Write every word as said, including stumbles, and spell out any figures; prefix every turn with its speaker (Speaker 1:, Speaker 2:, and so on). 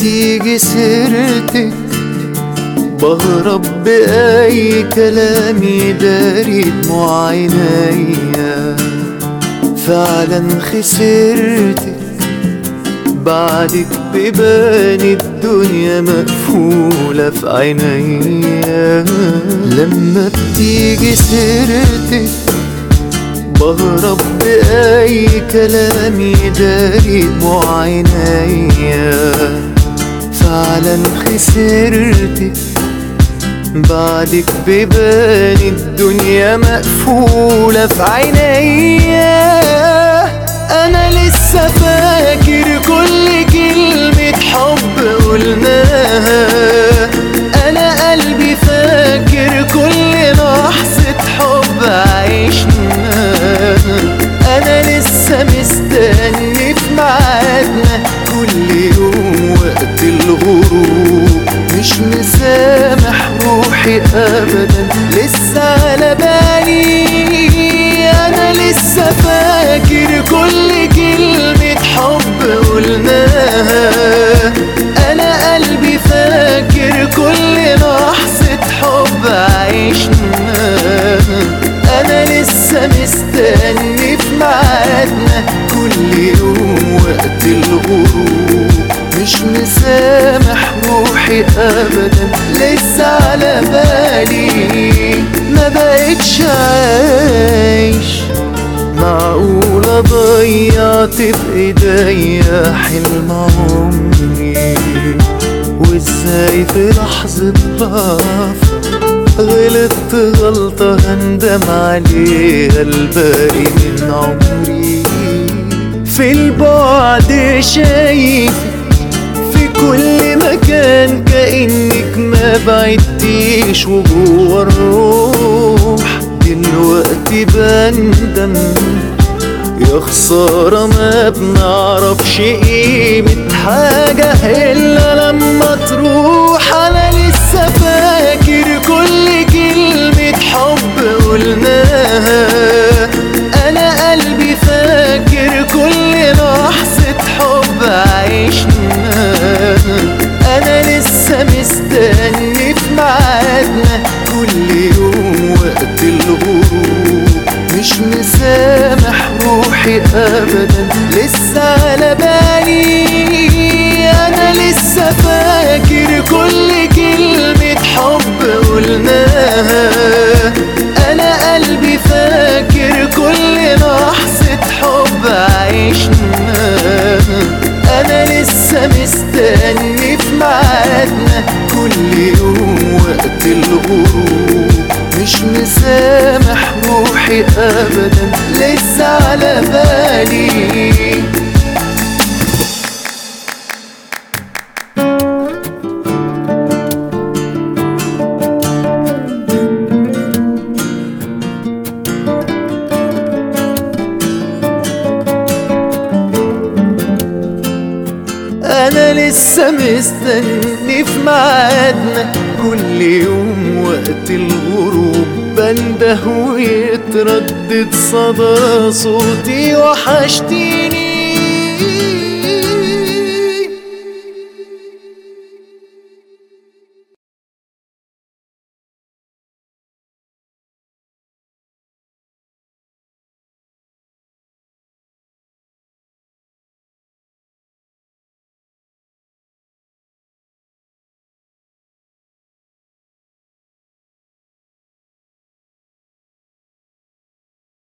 Speaker 1: بتيجي سيرتك بهرب بأي كلام يداري دموع عينيا. فعلا خسرتك بعدك بيبان الدنيا مقفولة في عينيا. لما بتيجي سيرتك بهرب بأي كلام يداري دموع عينيا. فعلا خسرتك بعدك بيبان الدنيا مقفولة في عينيا. أنا لسه فاكر كل كلمة حب قلناها، أنا قلبي فاكر كل لحظة حب عشناها. أنا لسه مستني في ميعادنا كل يوم وقت الغروب، مش مسامح روحي أبدا لسه على بالي. أنا لسه فاكر كل كلمة حب قلناها، أنا قلبي فاكر كل لحظة حب عشناها. أنا لسه مستني في ميعادنا كل يوم وقت الغروب، مش مسامح روحي أبدا لسه على بالي. ما بقتش عايش، معقولة ضيعت بإيديا حلم عمري؟ وإزاي في لحظة ضعف غلطت غلطة هندم عليها الباقي من عمري. في البعد شايفك في كل مكان كأنك ما بعدتيش، وجوه الروح دلوقتي بندم يا خسارة ما بنعرفش قيمة حاجة إلا لما تروح. أنا لسه فاكر كل كلمة حب قلناها، أنا قلبي فاكر كل لحظة حب عشناها. أنا لسه مستني في ميعادنا كل يوم وقت الغروب، مش مسامح روحي أبدا لسه على بالي. أنا لسه فاكر كل كلمة حب قلناها، أنا قلبي فاكر كل لحظة حب عشناها. أنا لسه مستني في ميعادنا كل يوم وقت الغروب، مش مسامح روحي أبدا لسه على بالي. أنا لسه مستني في ميعادنا كل يوم وقت الغروب، بنده ويتردد صدى صوتي وحشتي.